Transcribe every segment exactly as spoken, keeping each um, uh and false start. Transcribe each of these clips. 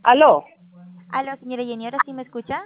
Aló. Aló, señora Jenny, ¿ahora sí me escucha?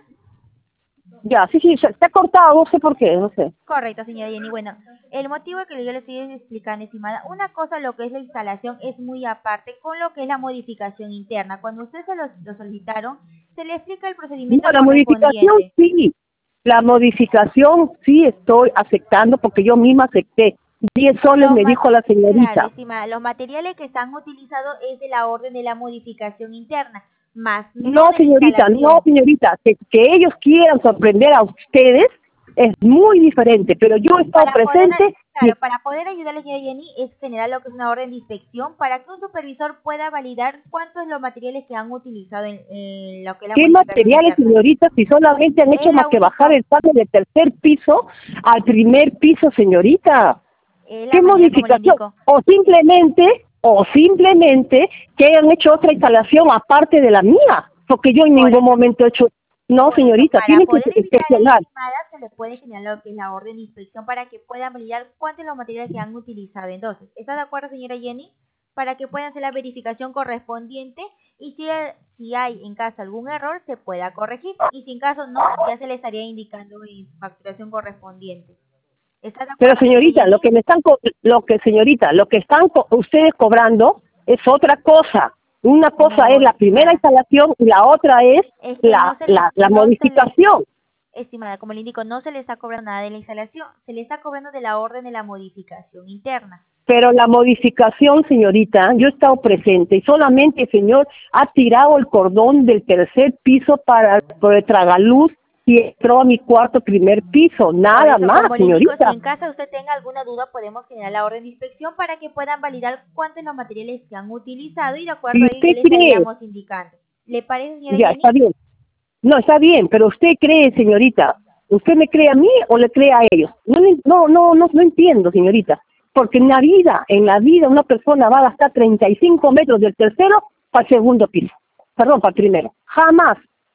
Ya, sí, sí, se, se ha cortado, no sé por qué, no sé. Correcto, señora Jenny. Bueno, el motivo que yo le estoy explicando, estimada, una cosa lo que es la instalación es muy aparte con lo que es la modificación interna. Cuando ustedes se lo, lo solicitaron, se le explica el No, procedimiento la modificación correspondiente. sí. La modificación sí estoy aceptando porque yo misma acepté. Diez soles Los me ma- dijo la claro, señorita. estimada, los materiales que están utilizados es de la orden de la modificación interna, más no No, de la señorita, no, instalación. señorita. Que, que ellos quieran sorprender a ustedes es muy diferente, pero yo he estado Para poder, presente y claro, para poder ayudarle, señora Jenny, es generar lo que es una orden de inspección para que un supervisor pueda validar cuántos son los materiales que han utilizado en, en lo que es la ¿qué modificación materiales, interna. señorita, si solamente han hecho Es más la que bajar única, el cable del tercer piso al primer piso, señorita? es la ¿Qué manera como le modificación? indico. O simplemente, o simplemente que hayan hecho otra instalación aparte de la mía, porque yo en Por ningún eso, momento he hecho, no por eso, señorita, para tienen que poder evitar eso, inspeccionar. estimada, se le puede generar lo que es la orden de inspección para que puedan validar cuántos son los materiales que han utilizado. Entonces, ¿está de acuerdo, señora Jenny? Para que puedan hacer la verificación correspondiente y si, si hay en caso algún error, se pueda corregir. Y si en caso no, ya se le estaría indicando en facturación correspondiente. ¿Está de Pero acuerdo, señora señorita, lo Jenny? que me están, co- lo que señorita, lo que están co- ustedes cobrando es otra cosa. Una cosa es No, la primera estimada. instalación y la otra es Es que no la, se les, la, la no se les, modificación. estimada, como le indico, no se le está cobrando nada de la instalación, se le está cobrando de la orden de la modificación interna. Pero la modificación, señorita, yo he estado presente y solamente el señor ha tirado el cordón del tercer piso para por el tragaluz y entró a mi cuarto primer piso, Por nada eso, más, como le indico, si señorita. en casa usted tenga alguna duda, podemos generar la orden de inspección para que puedan validar cuántos son los materiales que han utilizado y de acuerdo Si a ello ya usted le cree, estaríamos indicando. ¿Le parece, señora ya Jenny? está bien. No, está bien, pero usted cree, señorita, ¿usted me cree a mí o le cree a ellos? No, le- no, no, no, no entiendo, señorita. Porque en la vida, en la vida una persona va a gastar treinta y cinco metros del tercero para el segundo piso. Perdón, para el primero. Jamás.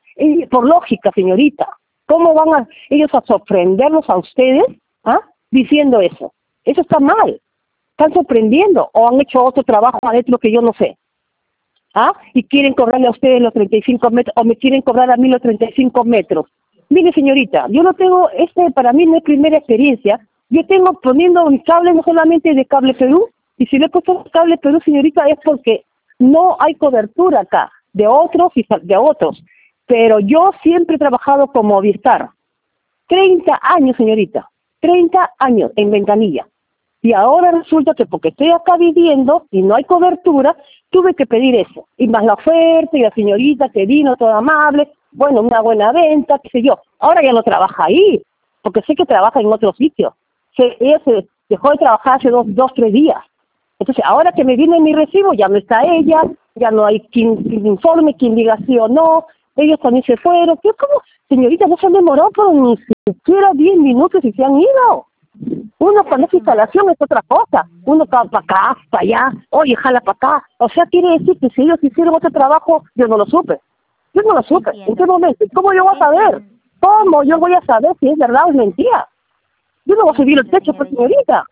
Y por lógica, señorita. ¿Cómo van a ellos a sorprenderlos a ustedes ah, diciendo eso? Eso está mal. Están sorprendiendo o han hecho otro trabajo adentro que yo no sé. ¿Ah? Y quieren cobrarle a ustedes los treinta y cinco metros, o me quieren cobrar a mí los treinta y cinco metros. Mire, señorita, yo no tengo, este para mí no es primera experiencia. Yo tengo poniendo mis cables no solamente de Cable Perú, y si le he puesto Cable Perú, señorita, es porque no hay cobertura acá, de otros y fa- de otros. Pero yo siempre he trabajado como Movistar. treinta años, señorita. treinta años en ventanilla. Y ahora resulta que porque estoy acá viviendo y no hay cobertura, tuve que pedir eso. Y más la oferta y la señorita que vino toda amable, bueno, una buena venta, qué sé yo. Ahora ya no trabaja ahí, porque sé que trabaja en otro sitio. Se, ella se dejó de trabajar hace dos, dos, tres días. Entonces, ahora que me viene mi recibo, ya no está ella, ya no hay quien, quien informe, quien diga sí o no, ellos también se fueron. ¿Qué, cómo? Señorita, no se han demorado por ni siquiera diez minutos y se han ido. Uno Claro, con esa estimada. instalación es otra cosa. Uno va para acá, para allá, oye, jala para acá. O sea, quiere decir que si ellos hicieron otro trabajo, yo no lo supe. Yo no lo supe. ¿En qué Entiendo. momento? ¿Cómo yo voy a saber? Entiendo. ¿Cómo yo Entiendo. voy a saber si es verdad o es mentira? Yo no voy a subir el Entiendo, techo, pues, señora Jenny. señorita.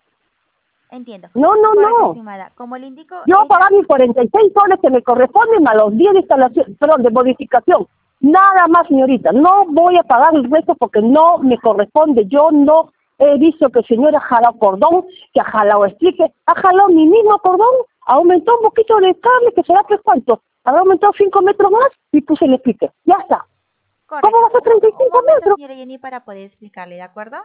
Entiendo. No, no, Correcto, no. estimada. Como le indico, Yo voy a ella, pagar mis cuarenta y seis soles que me corresponden más los diez de instalación, perdón, de modificación. Nada más, señorita. No voy a pagar el resto porque no me corresponde. Yo no he visto que el señor ha jalado cordón, que ha jalado explique, ha jalado mi mismo cordón, aumentó un poquito de cable, que será pues cuánto, habrá aumentado cinco metros más y puse el explique. Ya está. ¿Cómo va correcto. a ser Un, treinta y un cinco momento, metros? señora Jenny, para poder explicarle, ¿de acuerdo?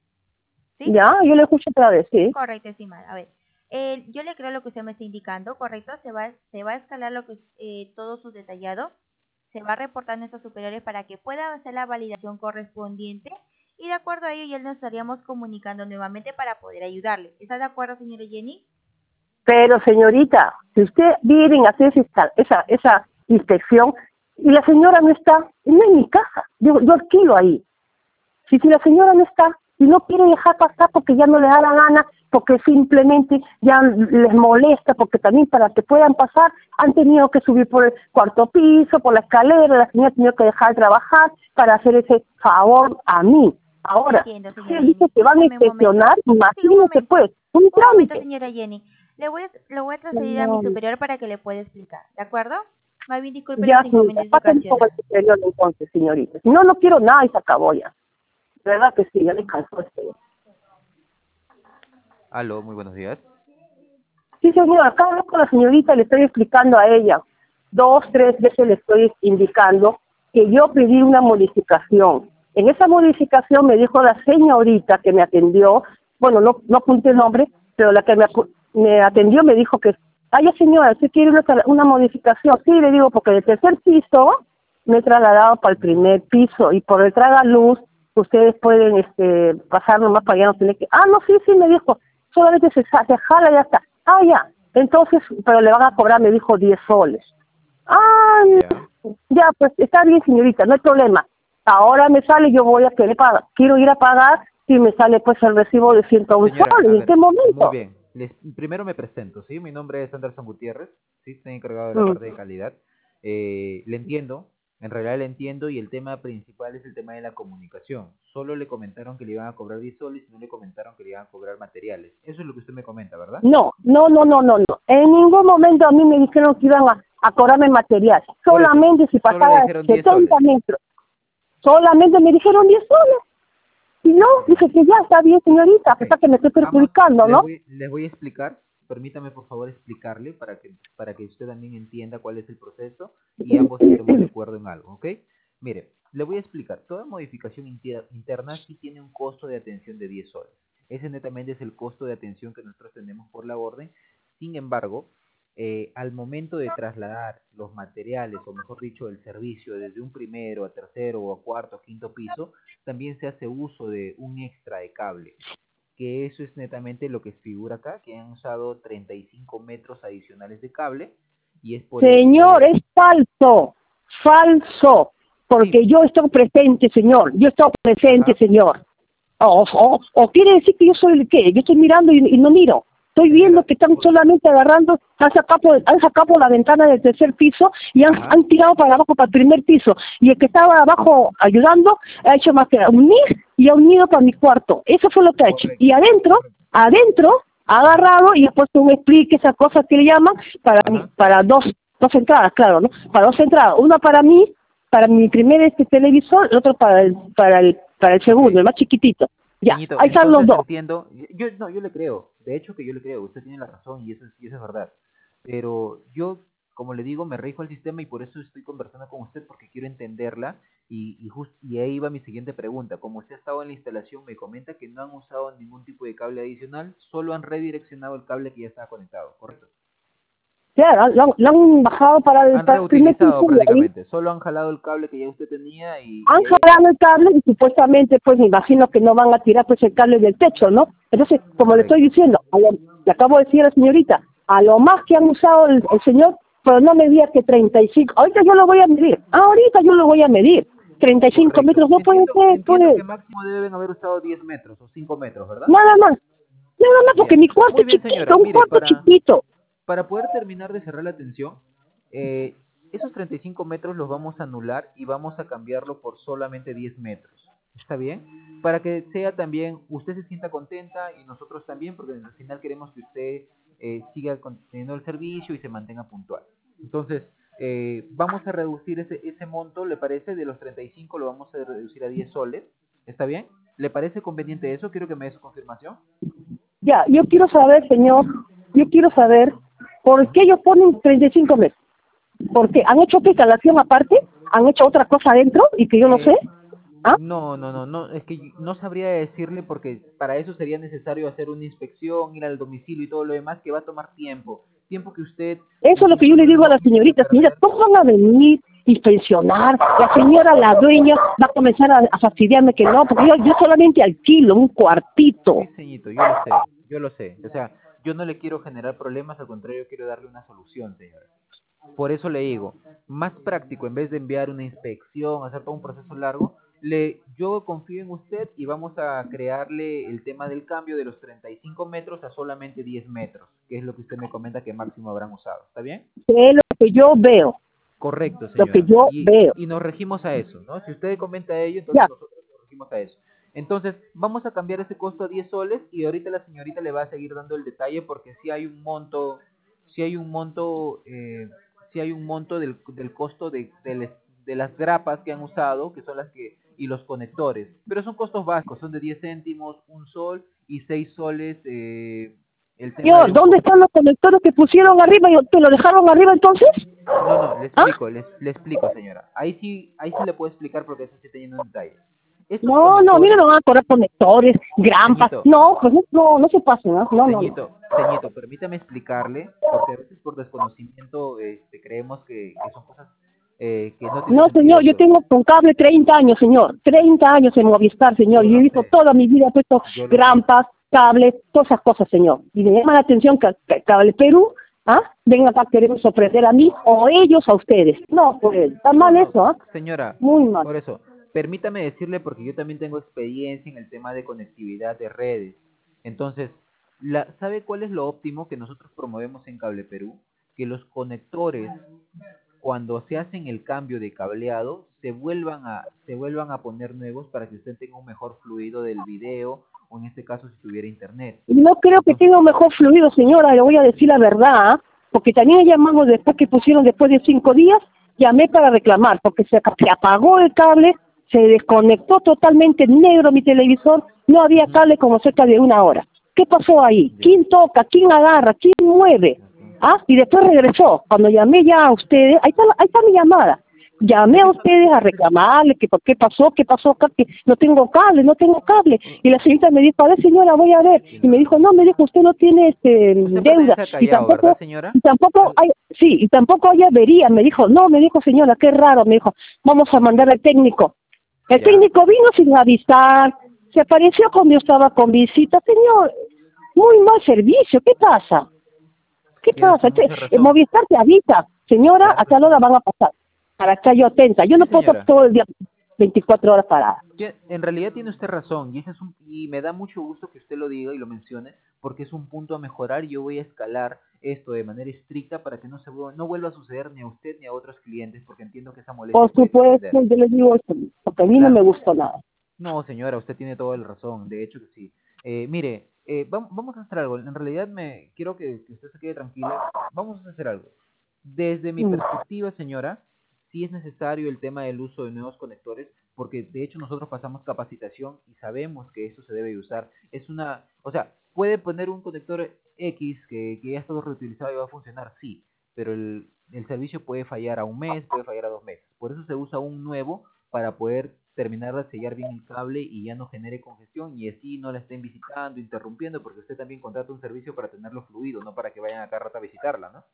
¿Sí? Ya, yo le escucho otra vez, sí. Correcto, estimada. A ver, eh, yo le creo lo que usted me está indicando, ¿correcto? Se va, se va a escalar lo que eh, todo su detallado, se va a reportar a nuestros superiores para que puedan hacer la validación correspondiente y de acuerdo a ello ya nos estaríamos comunicando nuevamente para poder ayudarle. ¿Está de acuerdo, señora Jenny? Pero señorita, si usted viene a hacer esa, esa, esa inspección y la señora no está, no es mi casa, yo, yo alquilo ahí. Si, si la señora no está y no quiere dejar pasar porque ya no le da la gana, porque simplemente ya les molesta, porque también para que puedan pasar han tenido que subir por el cuarto piso, por la escalera, la señora ha tenido que dejar de trabajar para hacer ese favor a mí. Ahora, Entiendo, si señora dice Jenny. que van a Dígame un momento. inspeccionar, Sí, un imagínese momento. pues, un Un momento, trámite. señora Jenny. Le voy a, le voy a transferir a mi No, superior para que le pueda explicar. ¿De acuerdo? Más bien disculpe Ya, los señorita, inconvenientes pásenme con el ocasionados. superior entonces, señorita. Si no, no quiero nada y se acabó ya. De verdad que sí, ya me cansó esto. Aló, muy buenos días. Sí, señor, acá hablo con la señorita, le estoy explicando a ella. Dos, tres veces le estoy indicando que yo pedí una modificación. En esa modificación me dijo la señorita que me atendió, bueno, no no apunté el nombre, pero la que me, apu- me atendió me dijo que, ay, señora, ¿usted quiere una, una modificación? Sí, le digo, porque del tercer piso me he trasladado para el primer piso y por el tragaluz ustedes pueden este pasar nomás para allá, no tener que... Ah, no, sí, sí, me dijo, solamente se, sa- se jala y ya está. Ah, ya, entonces, pero le van a cobrar, me dijo, diez soles. Ah, Ya. ya, pues está bien, señorita, no hay problema. Ahora me sale, yo voy a querer pagar, quiero ir a pagar y me sale pues el recibo de ciento un Señora, soles. a ¿En qué ver, muy momento? bien. Les, primero me presento, ¿sí? Mi nombre es Anderson Gutiérrez, ¿sí? Estoy encargado de la Mm. parte de calidad. Eh, le entiendo, en realidad le entiendo y el tema principal es el tema de la comunicación. Solo le comentaron que le iban a cobrar diez soles y no le comentaron que le iban a cobrar materiales. Eso es lo que usted me comenta, ¿verdad? No, no, no, no, no, no. En ningún momento a mí me dijeron que iban a, a cobrarme material. Por eso, Solamente si solo le pasaba dijeron diez setenta soles. metros. Solamente me dijeron diez soles. Y no, Ya. dije que ya está bien, señorita, a Ok, pesar que me estoy vamos, perjudicando, les ¿no? voy, les voy a explicar, permítame por favor explicarle para que, para que usted también entienda cuál es el proceso y ambos estemos de acuerdo en algo, ¿ok? Mire, le voy a explicar, toda modificación inter- interna sí tiene un costo de atención de diez soles. Ese netamente es el costo de atención que nosotros tenemos por la orden. Sin embargo, eh, al momento de trasladar los materiales, o mejor dicho, el servicio desde un primero a tercero o a cuarto o quinto piso, también se hace uso de un extra de cable, que eso es netamente lo que figura acá, que han usado treinta y cinco metros adicionales de cable, y es por eso Señor, que, es falso, falso, sí, porque yo estoy presente, señor, yo estoy presente, ajá, señor. O, o, o quiere decir que yo soy el qué, yo estoy mirando y, y no miro. Estoy viendo señora, que están por- solamente agarrando, han sacado, por- han sacado por la ventana del tercer piso y han, ajá, han tirado para abajo, para el primer piso. Y el que estaba abajo ayudando ha hecho más que unir y ha unido para mi cuarto. Eso fue lo que ha hecho. Y correcto, adentro, correcto, adentro, ha ajá, agarrado y ha puesto un explique, esas cosas que le llaman, para, mi- ajá, para dos, dos entradas, claro, ¿no? Para dos entradas. Una para mí, para mi primer este televisor, el otro para el, para el, para el ok. segundo, el más chiquitito. Ya, Señito, ahí están los entonces dos. entiendo, yo no, yo le creo, de hecho que yo le creo, usted tiene la razón y eso es, y eso es verdad, pero yo, como le digo, me rijo al sistema y por eso estoy conversando con usted porque quiero entenderla y, y, just, y ahí va mi siguiente pregunta, como usted ha estado en la instalación, me comenta que no han usado ningún tipo de cable adicional, solo han redireccionado el cable que ya estaba conectado, ¿correcto? Claro, lo, han lo han bajado para el, Han para el primer reutilizado piso y ahí prácticamente, solo han jalado el cable que ya usted tenía y, han y ahí jalado el cable y supuestamente, pues me imagino que no van a tirar pues el cable del techo, ¿no? Entonces, como le estoy correcto. diciendo, a lo, le acabo de decir a la señorita, a lo más que han usado el, el señor, pero no me diga que treinta y cinco, ahorita yo lo voy a medir, ahorita yo lo voy a medir, treinta y cinco Correcto. metros no puede Entiendo, ser, entiendo que pues, máximo deben haber usado diez metros o cinco metros, ¿verdad? nada más, nada más porque Ya. mi cuarto Muy es bien, señora. chiquito, un Mire, cuarto para, chiquito. para poder terminar de cerrar la atención, eh, esos treinta y cinco metros los vamos a anular y vamos a cambiarlo por solamente diez metros. ¿Está bien? Para que sea también, usted se sienta contenta y nosotros también, porque al final queremos que usted eh, siga con- teniendo el servicio y se mantenga puntual. Entonces, eh, vamos a reducir ese, ese monto, ¿le parece? De los treinta y cinco lo vamos a reducir a diez soles. ¿Está bien? ¿Le parece conveniente eso? Quiero que me dé su confirmación. Ya, yo quiero saber, señor, yo quiero saber por qué ellos ponen treinta y cinco metros. Porque han hecho otra instalación aparte, han hecho otra cosa adentro y que yo no sé. Eh, ¿Ah? no, no, no, no, es que no sabría decirle porque para eso sería necesario hacer una inspección, ir al domicilio y todo lo demás que va a tomar tiempo. Tiempo que usted Eso en es lo que yo le principio digo a no la quisiera señorita, señora, perder. ¿cómo van a venir y pensionar? La señora, la dueña, va a comenzar a, a fastidiarme que no, porque yo, yo solamente alquilo un Sí, cuartito. señorito, yo lo sé, yo lo sé. O sea, yo no le quiero generar problemas, al contrario, quiero darle una solución, señora. Por eso le digo, más práctico, en vez de enviar una inspección, hacer todo un proceso largo, le, yo confío en usted y vamos a crearle el tema del cambio de los treinta y cinco metros a solamente diez metros, que es lo que usted me comenta que máximo habrán usado. ¿Está bien? Es lo que yo veo, Correcto, lo que señora. yo Y, veo. y nos regimos a eso, ¿no? Si usted comenta ello, entonces Ya, nosotros nos regimos a eso. Entonces, vamos a cambiar ese costo a diez soles y ahorita la señorita le va a seguir dando el detalle porque si hay un monto, si hay un monto, eh, si hay un monto del, del costo de, de, les- de las grapas que han usado, que son las que, y los conectores, pero son costos básicos, son de diez céntimos, un sol y seis soles, eh, el tema Señor, de un ¿dónde están los conectores que pusieron arriba y te lo dejaron arriba entonces? No, no, le ¿Ah? explico, le, le explico, señora. Ahí sí, ahí sí le puedo explicar porque eso sí teniendo un detalle. Estos No, no, mire, conectores, no van a cobrar conectores, grampas. ceñito, No, pues no, no, no se pasen, ¿no? No, no, no. ceñito, ceñito, permítame explicarle, porque a veces por desconocimiento este, creemos que, que son cosas eh, que no tienen No, sentido señor, yo esto. tengo con cable treinta años, señor. treinta años en Movistar, señor. Yo Y he lo visto sé, toda mi vida, he puesto yo lo sé. grampas, cables, todas esas cosas, señor. Y me llama la atención que, que Cable Perú, ¿ah? Venga acá, queremos ofrecer a mí o ellos a ustedes. No, pues, está No, mal no, eso, ¿ah? señora, Muy mal. por eso, permítame decirle porque yo también tengo experiencia en el tema de conectividad de redes. Entonces, la, ¿sabe cuál es lo óptimo que nosotros promovemos en Cable Perú? Que los conectores, cuando se hacen el cambio de cableado, se vuelvan a, se vuelvan a poner nuevos para que usted tenga un mejor fluido del video, o en este caso si tuviera internet. No creo que Entonces, tenga un mejor fluido, señora, le voy a decir la verdad, ¿ah? Porque también llamamos después que pusieron, después de cinco días, llamé para reclamar, porque se, se apagó el cable, se desconectó totalmente negro mi televisor, no había ujú, cable como cerca de una hora. ¿Qué pasó ahí? ya, ¿Quién toca? ¿Quién agarra? ¿Quién mueve? ok. ¿Ah? Y después regresó. Cuando llamé ya a ustedes, ahí está, la- ahí está mi llamada. Llamé a Permítame, ustedes a reclamarle que por qué pasó, qué pasó acá, que no tengo cable, no tengo cable. uh, Y la señorita me dijo, a ver señora, voy a ver. Y tiene me dijo, razón. no, me dijo, usted no tiene este Usted deuda. pertenece a Y Callao, ¿verdad, tampoco, señora? y tampoco Al- hay, sí, y tampoco hay avería. Me dijo, no, me dijo señora, qué raro. Me dijo, vamos a mandar al técnico. El ya. técnico vino sin avisar, se apareció cuando yo estaba con visita. Señor, muy mal servicio, ¿qué pasa? ¿Qué Tiene pasa? usted Este, mucha el razón. Movistar te avisa, señora, Claro a que tal sí. hora van a pasar, para estar yo atenta. Yo Sí, no puedo estar señora. todo el día veinticuatro horas parada. Tie- En realidad tiene usted razón y ese es un, y me da mucho gusto que usted lo diga y lo mencione porque es un punto a mejorar y yo voy a escalar esto de manera estricta para que no se vuelva, no vuelva a suceder ni a usted ni a otros clientes porque entiendo que esa molestia Por puede supuesto, trascender. yo les digo esto, porque a mí no me Claro. gustó nada. No, señora, usted tiene toda la razón, de hecho que sí. Eh, mire, eh, vam- vamos a hacer algo. En realidad me quiero que, que usted se quede tranquila. Vamos a hacer algo. Desde mi Mm. perspectiva, señora, sí es necesario el tema del uso de nuevos conectores, porque de hecho nosotros pasamos capacitación y sabemos que esto se debe usar. Es una, o sea, puede poner un conector X que, que ya está reutilizado y va a funcionar, sí, pero el, el servicio puede fallar a un mes, puede fallar a dos meses. Por eso se usa un nuevo para poder terminar de sellar bien el cable y ya no genere congestión y así no la estén visitando, interrumpiendo, porque usted también contrata un servicio para tenerlo fluido, no para que vayan a cada rato a visitarla, ¿no?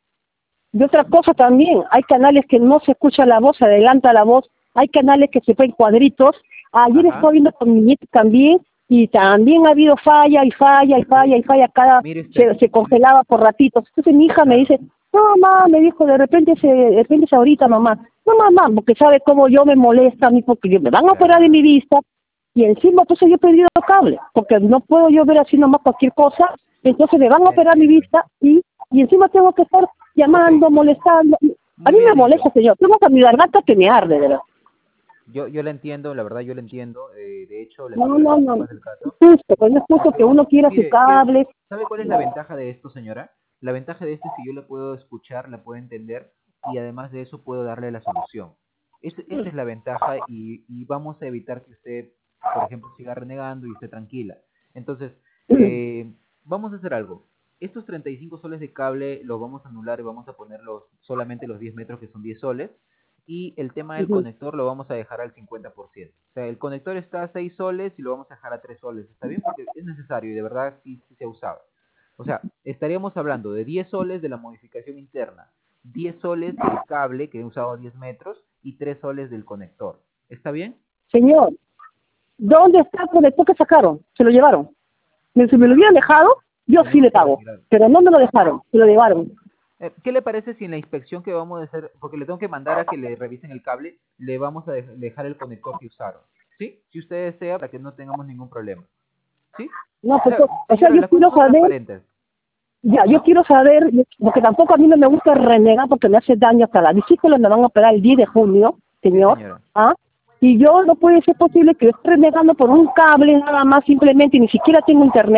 Y otra cosa también, hay canales que no se escucha la voz, se adelanta la voz, hay canales que se ponen cuadritos. Ayer Ajá. estoy viendo con mi nieta también, y también ha habido falla y falla y falla y falla, cada Mire usted, se, se congelaba por ratitos. Entonces mi hija me claro, dice, no mamá, me dijo, de repente se, de repente es ahorita mamá. No mamá, porque sabe cómo yo me molesta a mí, porque yo- me van a operar de mi claro. vista, y encima entonces yo he perdido cable, porque no puedo yo ver así nomás cualquier cosa, entonces me van a operar mi Entiendo. vista y, y encima tengo que estar Ok, llamando, molestando. A muy mí me bien molesta, dicho. señor, tengo que mi garganta que me arde, de verdad. Yo, yo la entiendo, la verdad yo la entiendo. eh, de hecho, le No, pido las no, no, no disculpas del es caso. justo, pues no es justo que Porque, uno quiera su mire, ¿qué- cable. ¿sabe cuál es la ventaja de esto, señora? La ventaja de esto es que yo la puedo escuchar, la puedo entender y además de eso puedo darle la solución. Ese- esa es la ventaja y, y vamos a evitar que usted, por ejemplo, siga renegando y esté tranquila. Entonces, eh, vamos a hacer algo. Estos treinta y cinco soles de cable los vamos a anular y vamos a poner los, solamente los diez metros que son diez soles. Y el tema del Ujú. conector lo vamos a dejar al cincuenta por ciento. O sea, el conector está a seis soles y lo vamos a dejar a tres soles. ¿Está bien? Porque es necesario y de verdad sí, sí se usaba. O sea, estaríamos hablando de diez soles de la modificación interna, diez soles del cable que he usado diez metros y tres soles del conector. ¿Está bien? Señor, ¿dónde está el conector que sacaron? ¿Se lo llevaron? Me- Si me lo hubieran dejado, yo sí Tenemos le que pago, retirar. pero no me lo dejaron, se lo llevaron. Eh, ¿Qué le parece si en la inspección que vamos a hacer, porque le tengo que mandar a que le revisen el cable, le vamos a dej- dejar el conector que usaron? ¿Sí? Si usted desea, para que no tengamos ningún problema. ¿Sí? No, O pues, sea, o sea, señora, yo las cosas quiero son saber, transparentes, ya, yo ¿no? quiero saber, porque tampoco a mí no me gusta renegar porque me hace daño hasta la vesícula, me van a operar el diez de junio, Sí, señor, señora. ¿ah? Y yo no puede ser posible que yo esté renegando por un cable nada más simplemente y ni siquiera tengo internet.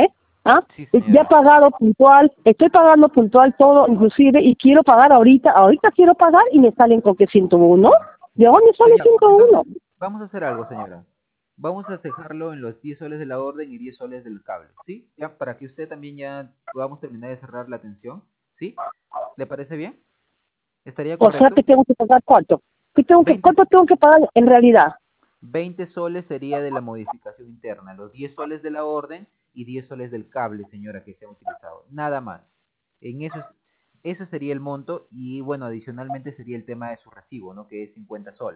¿Ah? Sí, Ya he señora. pagado puntual, estoy pagando puntual todo, inclusive, y quiero pagar ahorita, ahorita quiero pagar y me salen con que ciento uno. ¿De dónde sale Señor, ciento uno? entonces, vamos a hacer algo, señora. Vamos a dejarlo en los diez soles de la orden y diez soles del cable, ¿sí? Ya, para que usted también ya podamos terminar de cerrar la atención, ¿sí? ¿Le parece bien? ¿Estaría O sea que correcto? tengo que pagar cuánto. ¿Qué tengo que, veinte ¿Cuánto tengo que pagar en realidad? veinte soles sería de la modificación interna, los diez soles de la orden y diez soles del cable, señora, que se han utilizado. Nada más. En eso es, eso sería el monto y bueno, adicionalmente sería el tema de su recibo, ¿no? Que es cincuenta soles.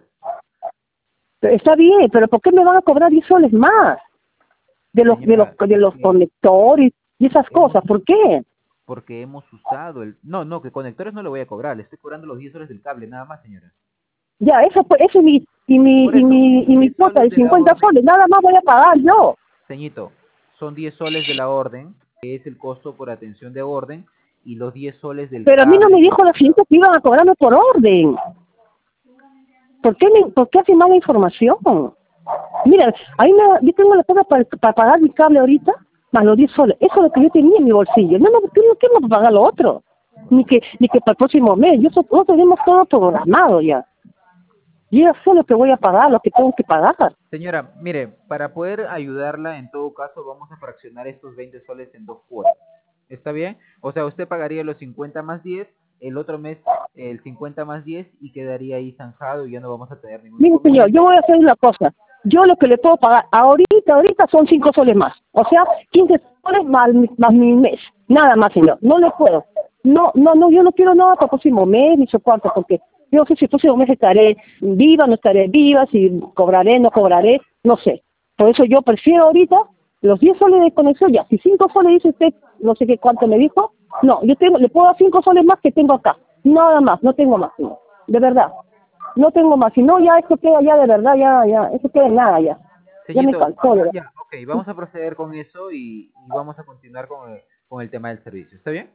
Está bien, pero ¿por qué me van a cobrar diez soles más? De los, de los, Señora, de es los que conectores y esas hemos, cosas, ¿por qué? porque hemos usado el... No, no, que conectores no le voy a cobrar, le estoy cobrando los diez soles del cable, nada más, señora. Ya, eso, pues, eso y mi, y mi, Por y eso, mi, y mi diez cuota soles de de la cincuenta orden, soles, nada más voy a pagar yo. ceñito, son diez soles de la orden, que es el costo por atención de orden, y los diez soles del Pero a mí no me cable que dijo hemos la usado. señorita que iban a cobrarme por orden. ¿Por qué, me, ¿Por qué hace mala información? Mira, ahí me, yo tengo la cosa para, para pagar mi cable ahorita, más los diez soles. Eso es lo que yo tenía en mi bolsillo. No, no, ¿qué no tengo para pagar lo otro? Ni que, ni que para el próximo mes. Yo, nosotros tenemos todo programado ya. Yo ya sé lo que voy a pagar, lo que tengo que pagar. Señora, mire, para poder ayudarla, en todo caso, vamos a fraccionar estos veinte soles en dos cuotas. ¿Está bien? O sea, usted pagaría los cincuenta más diez, el otro mes el cincuenta más diez y quedaría ahí zanjado y ya no vamos a tener ningún Mire, señor, yo inconveniente. voy a hacer una cosa. Yo lo que le puedo pagar ahorita, ahorita son cinco soles más. O sea, quince soles más, mi- más mi mes. Nada más, señor. No le puedo. No, no, no, yo no quiero nada para el próximo mes, ni sé cuánto, porque yo no sé si el próximo mes estaré viva, no estaré viva, si cobraré, no cobraré, no sé. Por eso yo prefiero ahorita los diez soles de conexión, ya. Si cinco soles dice usted, no sé qué cuánto me dijo, no, yo tengo, le puedo dar cinco soles más que tengo acá. Nada más, no tengo más, señor. De verdad. No tengo más, si no ya esto queda ya de verdad, ya, ya, eso queda en nada ya. Ya me Señorito, cansó de verdad. ya, ok, vamos a proceder con eso y, y vamos a continuar con el, con el tema del servicio. ¿Está bien?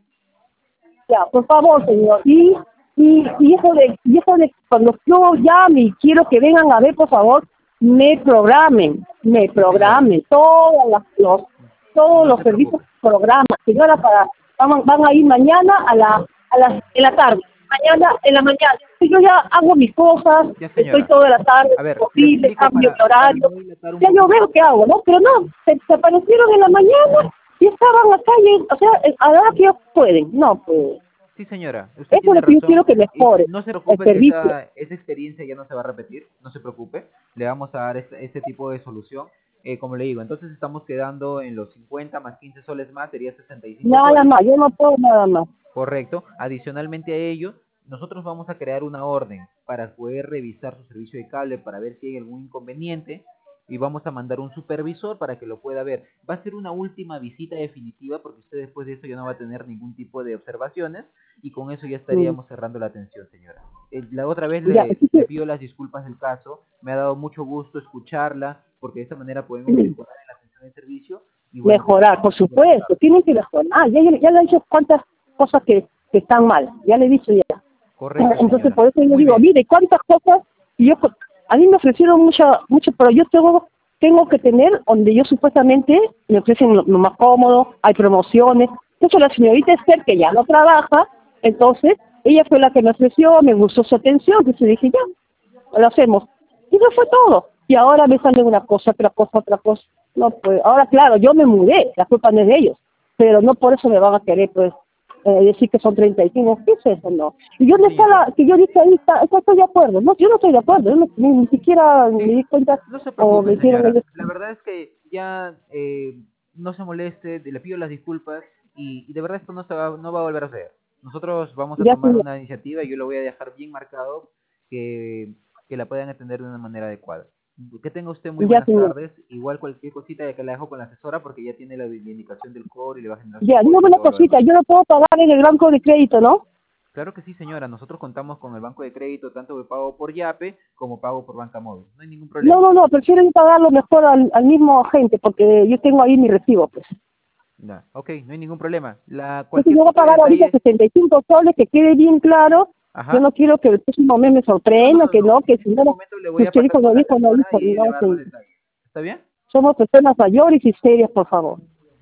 Ya, por favor, señor. Y, y, y eso de, y eso de cuando yo llame y quiero que vengan a ver, por favor, me programen, me Sí, señora. programen todos los, los, todos No los se servicios preocupe. programas. Señora, para, van, van a ir mañana a la, a las, en la tarde. Mañana, en la mañana. Yo ya hago mis cosas, Ya, estoy señora. toda la tarde, A ver, le posible, explico cambio para, de para horario. no dilatar un Ya yo poco más. veo qué hago, ¿no? Pero no, se, se aparecieron en la mañana y estaban acá, y, o sea, a la hora que ellos pueden. No, pues. Sí, señora, usted Eso es tiene lo que yo quiero razón. que Y mejore, no se el preocupe que servicio. esa, esa experiencia ya no se va a repetir. No se preocupe. Le vamos a dar este, este tipo de solución. Eh, como le digo, entonces estamos quedando en los cincuenta más quince soles más, sería sesenta y cinco Nada soles. más, yo no puedo nada más. Correcto. Adicionalmente a ello, nosotros vamos a crear una orden para poder revisar su servicio de cable para ver si hay algún inconveniente y vamos a mandar un supervisor para que lo pueda ver. Va a ser una última visita definitiva porque usted después de esto ya no va a tener ningún tipo de observaciones y con eso ya Mm. estaríamos cerrando la atención, señora. Eh, la otra vez Ya, le, así le que, pido las disculpas del caso, me ha dado mucho gusto escucharla porque de esta manera podemos mejorar en la atención de servicio y bueno, pues mejorar, por buenas supuesto, tardes. tienen que mejorar. Ya, ya, ya le he dicho cuántas cosas que, que están mal, ya le he dicho ya. Correcto, Entonces, señora. por eso yo Muy digo, bien. mire, cuántas cosas, y yo, a mí me ofrecieron mucha, mucho, pero yo tengo, tengo que tener donde yo supuestamente me ofrecen lo, lo más cómodo, hay promociones. Entonces, la señorita Esther, que ya no trabaja, entonces, ella fue la que me ofreció, me gustó su atención, entonces dije, ya, lo hacemos. Y eso fue todo. Y ahora me sale una cosa, otra cosa, otra cosa. No, pues, ahora claro, yo me mudé, la culpa no es de ellos, pero no por eso me van a querer, pues, eh, decir que son treinta y cinco, ¿qué es eso? No. Y yo Sí, no está señorita. la, que yo dije ahí, está, está- estoy de acuerdo, no, yo no estoy de acuerdo, yo no- ni, ni siquiera me di cuenta No se o me preocupe, hicieron señora. ellos. La verdad es que ya eh, no se moleste, le pido las disculpas y, y de verdad esto no se va, no va a volver a hacer. Nosotros vamos a Ya, tomar señor, una iniciativa y yo lo voy a dejar bien marcado que, que la puedan atender de una manera adecuada. Que tenga usted muy ya, buenas señor. tardes. Igual cualquier cosita ya que la dejo con la asesora porque ya tiene la, la indicación del core y le va a generar su Ya, core dígame y una todo lo demás. cosita, yo no puedo pagar en el banco de crédito, ¿no? Claro que sí, señora. Nosotros contamos con el banco de crédito tanto de pago por Yape como pago por banca móvil. No hay ningún No, problema. no, no, prefiero ir pagarlo mejor al, al mismo agente, porque yo tengo ahí mi recibo, pues. No, ok, no hay ningún problema. La, Entonces cualquier yo voy a tipo de pagar ahorita detalle, sesenta y cinco soles, que quede bien claro. Yo ajá. no quiero que el próximo mes me No, no, sorprenda, no, que no. no, que En si este no, momento le que voy a usted pasar dijo, con no la dijo, no asesora dijo, y ella le no, va a dar los que detalles. ¿Está bien? somos personas mayores y serias, por favor.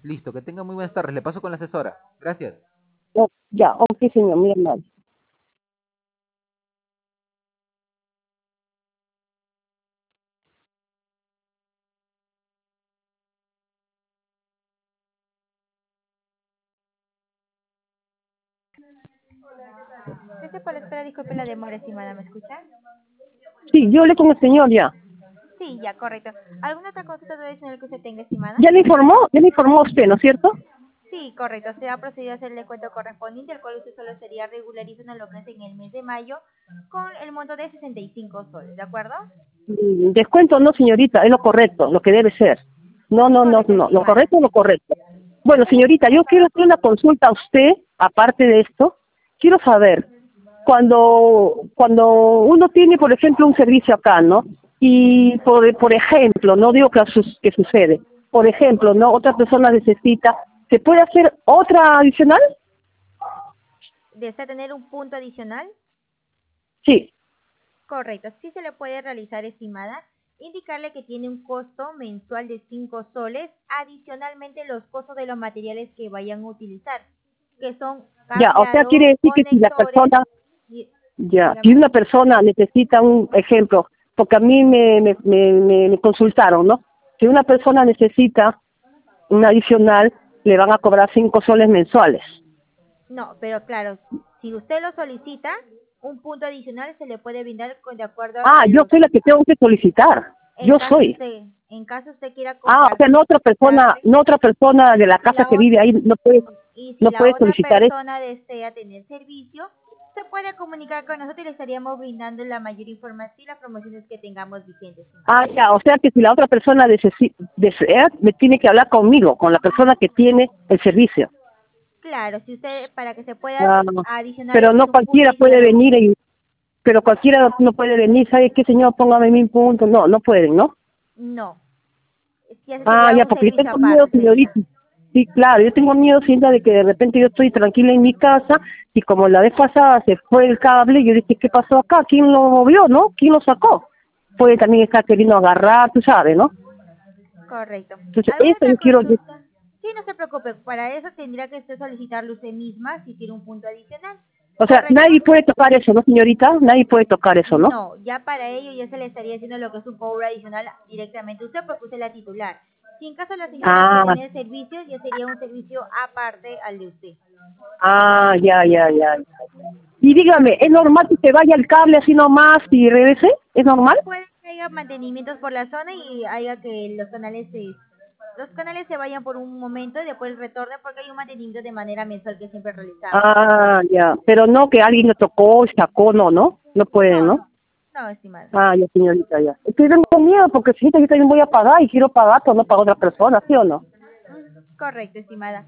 Listo, que tenga muy buenas tardes. Le paso con la asesora. Gracias. Oh, ya, ok, señor, muy amable. Gracias por la espera, disculpe la demora, estimada, ¿me escucha? Sí, yo hablé con el señor ya. Sí, ya, correcto. ¿Alguna otra consulta adicional que usted tenga, estimada? ¿Ya le informó? ¿Ya le informó usted, no es cierto? Sí, correcto. Se ha procedido a hacer el descuento correspondiente, el cual usted solo sería regularizando lo que es en el mes de mayo con el monto de sesenta y cinco soles, ¿de acuerdo? Mm, Descuento no, señorita, es lo correcto, lo que debe ser. No, no, no, Correcto, no, lo estimada. correcto es lo correcto. Bueno, Usted señorita, yo quiero hacer una consulta a usted, aparte de esto. Quiero saber, cuando cuando uno tiene, por ejemplo, un servicio acá, ¿no? Y, por, por ejemplo, no digo que, sus- que sucede, por ejemplo, ¿no? Otra persona necesita, ¿se puede hacer otra adicional? ¿desea tener un punto adicional? Sí. Correcto, sí se le puede realizar, estimada. Indicarle que tiene un costo mensual de cinco soles, adicionalmente los costos de los materiales que vayan a utilizar, que son Ya, o sea, quiere cableado, decir que si la conectores, persona, y, ya, si dígame. una persona necesita un ejemplo, porque a mí me, me, me, me- me consultaron, ¿no? Si una persona necesita un adicional, le van a cobrar cinco soles mensuales. No, pero claro, si usted lo solicita, un punto adicional se le puede brindar con- de acuerdo Ah, a yo los, soy la que tengo que solicitar. en Yo caso soy. usted, en caso usted quiera Ah, o sea, no compartirle, otra persona, no otra persona de la si casa la que otra vive ahí no puede, y si no la puede otra solicitar eso. persona desea tener servicio, se puede comunicar con nosotros y le estaríamos brindando la mayor información y las promociones que tengamos vigentes. Ah, ya, o sea que si la otra persona necesi- desea, me tiene que hablar conmigo, con la persona que tiene el servicio. Claro, si usted, para que se pueda Ah, pero adicionarle no un punto cualquiera adicional puede a un... venir y, pero cualquiera no puede venir, ¿sabe qué, señor? Póngame mil puntos. No, no pueden, ¿no? No, ya ese Ah, sería ya, un porque yo servicio tengo miedo, aparte, sería. señorita. Sí, claro, yo tengo miedo, sienta, de que de repente yo estoy tranquila en mi casa y como la vez pasada se fue el cable, yo dije, ¿qué pasó acá? ¿Quién lo movió, no? ¿Quién lo sacó? Puede también estar queriendo agarrar, tú sabes, ¿no? Correcto. Entonces, ¿Alguna eso otra yo quiero que... consulta? Sí, no se preocupe, para eso tendría que usted solicitarlo usted misma si quiere un punto adicional. O sea, ¿Correcto? nadie puede tocar eso, ¿no, señorita? Nadie puede tocar eso, ¿no? No, ya para ello ya se le estaría haciendo lo que es un cobro adicional directamente a usted porque usted es la titular. Si en caso la señora quiere Ah, tener servicios, ya sería un servicio aparte al de usted. ah, ya, ya, ya. Y dígame, ¿es normal que se vaya el cable así nomás y regrese? ¿Es normal? Puede que haya mantenimientos por la zona y haya que los canales se los canales se vayan por un momento y después retornen porque hay un mantenimiento de manera mensual que siempre realizamos. Ah, ya. Pero no que alguien lo tocó, sacó, no, ¿no? No puede, No, ¿no? no, no, estimada. Ah, ya, señorita, ya. Es que tengo miedo porque si yo también voy a pagar y quiero pagar, pero no pago otra persona, ¿sí o no? Mm, Correcto, estimada.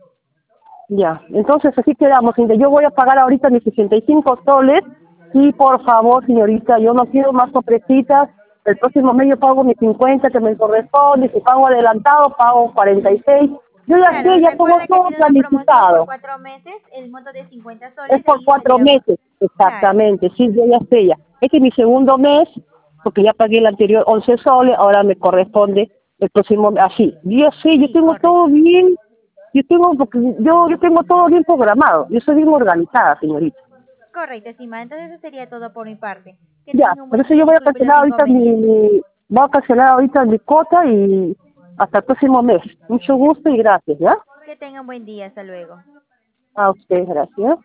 Ya, entonces así quedamos. Cintia. Yo voy a pagar ahorita mis sesenta y cinco soles y por favor, señorita, yo no quiero más sorpresitas. El próximo mes yo pago mis cincuenta que me corresponde. Si pago adelantado, pago cuarenta y seis. Yo ya Claro, sé, ya tengo recuerda que todo tiene una promoción por planificado. cuatro meses, el monto de cincuenta Es soles, de por ahí cuatro estaría... meses, Claro, exactamente. Sí, yo ya sé ya. Este es mi segundo mes, porque ya pagué el anterior once soles, ahora me corresponde el próximo mes. Así, yo sé, yo sí, tengo todo correcto. bien. Yo tengo, porque yo, yo tengo todo bien programado. Yo soy bien organizada, señorita. Correcto, estimada. Entonces eso sería todo por mi parte. Que Ya, tenga un por buen eso día yo y voy a disculpe los cancelar ahorita mi, inconvenientes. mi- voy a cancelar ahorita mi cuota y hasta el próximo mes. Mucho gusto y gracias, ¿ya? Que tenga un buen día. Hasta luego. A usted, gracias.